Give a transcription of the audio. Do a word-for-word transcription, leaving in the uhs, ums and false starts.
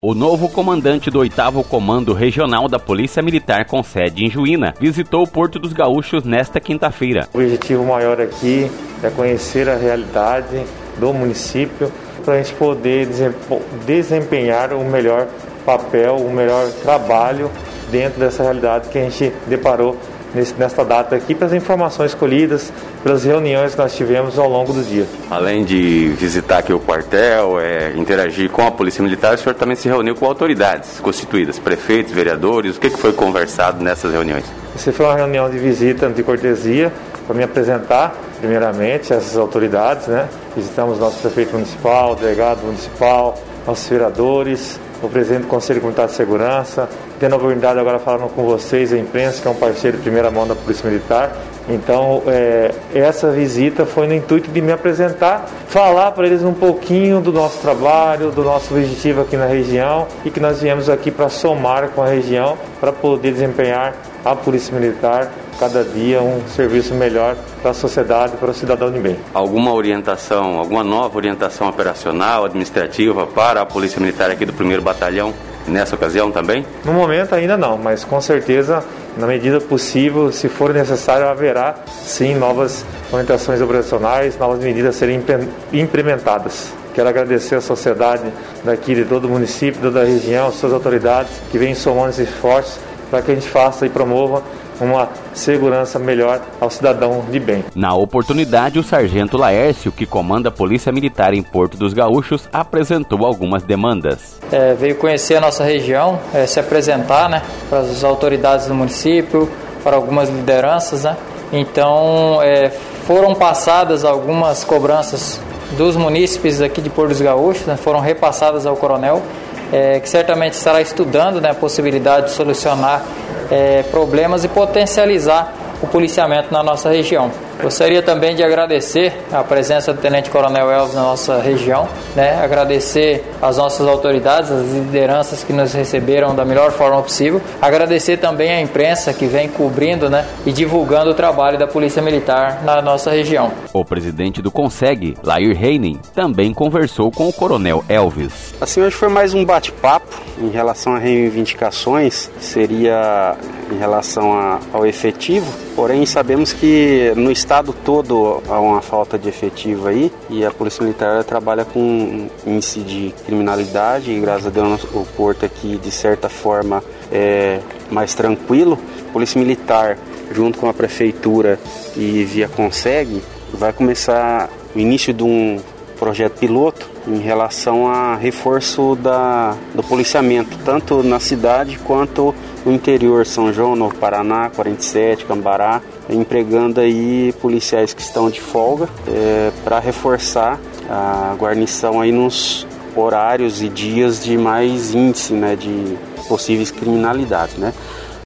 O novo comandante do oitavo Comando Regional da Polícia Militar com sede em Juína visitou o Porto dos Gaúchos nesta quinta-feira. O objetivo maior aqui é conhecer a realidade do município para a gente poder desempenhar o melhor papel, o melhor trabalho dentro dessa realidade que a gente deparou Nesse, nesta data aqui, pelas informações colhidas, pelas reuniões que nós tivemos ao longo do dia. Além de visitar aqui o quartel, é, interagir com a Polícia Militar, o senhor também se reuniu com autoridades constituídas, prefeitos, vereadores. O que, que foi conversado nessas reuniões? Essa foi uma reunião de visita de cortesia para me apresentar, primeiramente, essas autoridades, né? Visitamos nosso prefeito municipal, o delegado municipal, nossos vereadores, o presidente do Conselho Comunitário de Segurança, tendo a oportunidade agora falando com vocês, a imprensa, que é um parceiro de primeira mão da Polícia Militar. Então, é, essa visita foi no intuito de me apresentar, falar para eles um pouquinho do nosso trabalho, do nosso objetivo aqui na região e que nós viemos aqui para somar com a região, para poder desempenhar a Polícia Militar cada dia um serviço melhor para a sociedade, para o cidadão de bem. Alguma orientação, alguma nova orientação operacional, administrativa para a Polícia Militar aqui do primeiro Batalhão nessa ocasião também? No momento ainda não, mas com certeza, na medida possível, se for necessário, haverá sim novas orientações operacionais, novas medidas a serem implementadas. Quero agradecer à sociedade daqui de todo o município, toda a região, as suas autoridades que vêm somando esses esforços para que a gente faça e promova uma segurança melhor ao cidadão de bem. Na oportunidade, o sargento Laércio, que comanda a Polícia Militar em Porto dos Gaúchos, apresentou algumas demandas. É, veio conhecer a nossa região, é, se apresentar, né, para as autoridades do município, para algumas lideranças, né? Então, é, foram passadas algumas cobranças dos munícipes aqui de Porto dos Gaúchos, né, foram repassadas ao coronel, é, que certamente estará estudando, né, a possibilidade de solucionar É, problemas e potencializar o policiamento na nossa região. Gostaria também de agradecer a presença do Tenente Coronel Elvis na nossa região, né? Agradecer às nossas autoridades, as lideranças que nos receberam da melhor forma possível. Agradecer também à imprensa que vem cobrindo, né, e divulgando o trabalho da Polícia Militar na nossa região. O presidente do CONSEG, Lair Heinen, também conversou com o Coronel Elvis. Assim, hoje foi mais um bate-papo em relação a reivindicações, seria em relação a, ao efetivo, porém sabemos que no estado todo há uma falta de efetivo aí e a Polícia Militar trabalha com índice de criminalidade e graças a Deus o porto aqui de certa forma é mais tranquilo. A Polícia Militar junto com a Prefeitura e via CONSEG vai começar o início de um projeto piloto em relação a reforço da, do policiamento, tanto na cidade quanto no interior, São João, Novo Paraná, quarenta e sete, Cambará, empregando aí policiais que estão de folga é, para reforçar a guarnição aí nos horários e dias de mais índice, né, de possíveis criminalidades, né?